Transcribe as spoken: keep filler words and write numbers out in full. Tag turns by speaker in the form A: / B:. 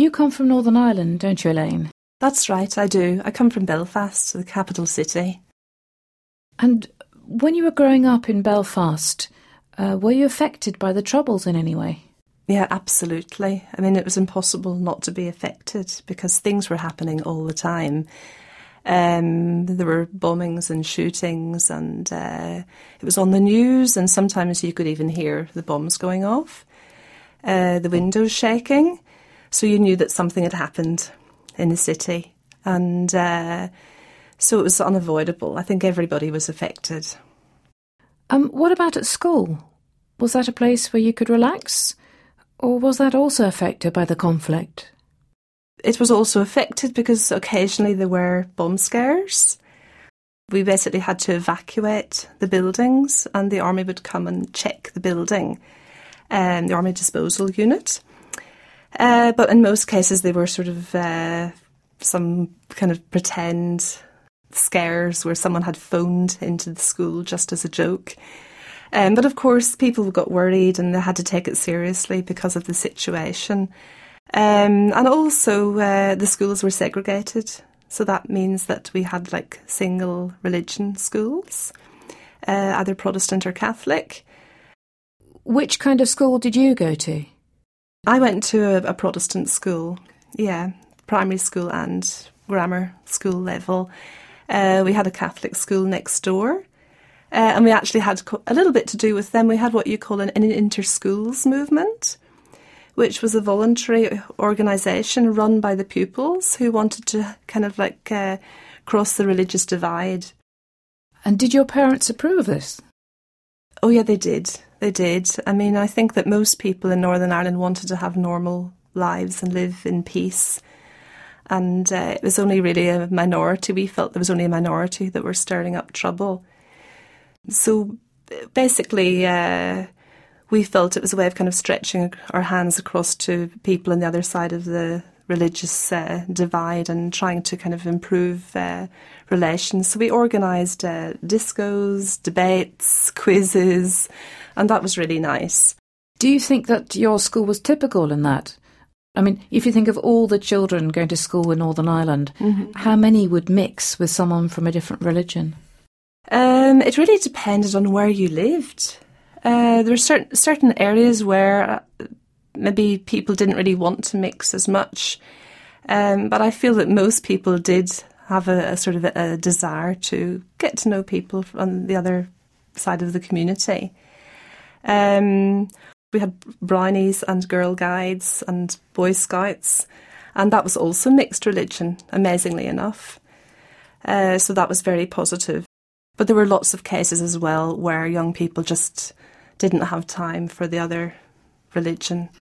A: You come from Northern Ireland, don't you, Elaine?
B: That's right, I do. I come from Belfast, the capital city.
A: And when you were growing up in Belfast, uh, were you affected by the Troubles in any way?
B: Yeah, absolutely. I mean, it was impossible not to be affected because things were happening all the time. Um, there were bombings and shootings, and uh, it was on the news, and sometimes you could even hear the bombs going off, uh, the windows shaking, so you knew that something had happened in the city, and uh, so it was unavoidable. I think everybody was affected.
A: Um, what about at school? Was that a place where you could relax, or was that also affected by the conflict?
B: It was also affected because occasionally there were bomb scares. We basically had to evacuate the buildings, and the army would come and check the building, um, the army disposal unit. Uh, but in most cases they were sort of uh, some kind of pretend scares where someone had phoned into the school just as a joke. Um, but of course people got worried and they had to take it seriously because of the situation. Um, and also uh, the schools were segregated, so that means that we had like single religion schools, uh, either Protestant or Catholic.
A: Which kind of school did you go to?
B: I went to a, a Protestant school, yeah, primary school and grammar school level. Uh, we had a Catholic school next door, uh, and we actually had co- a little bit to do with them. We had what you call an, an inter-schools movement, which was a voluntary organisation run by the pupils who wanted to kind of like uh, cross the religious divide.
A: And did your parents approve of this?
B: Oh yeah, they did. They did. I mean, I think that most people in Northern Ireland wanted to have normal lives and live in peace. And uh, it was only really a minority. We felt there was only a minority that were stirring up trouble. So basically, uh, we felt it was a way of kind of stretching our hands across to people on the other side of the religious uh, divide and trying to kind of improve uh, relations. So we organised uh, discos, debates, quizzes, and that was really nice.
A: Do you think that your school was typical in that? I mean, if you think of all the children going to school in Northern Ireland, mm-hmm. how many would mix with someone from a different religion?
B: Um, it really depended on where you lived. Uh, there were certain certain areas where uh, maybe people didn't really want to mix as much, um, but I feel that most people did have a, a sort of a, a desire to get to know people on the other side of the community. Um, we had brownies and Girl Guides and Boy Scouts, and that was also mixed religion, amazingly enough. Uh, so that was very positive. But there were lots of cases as well where young people just didn't have time for the other religion.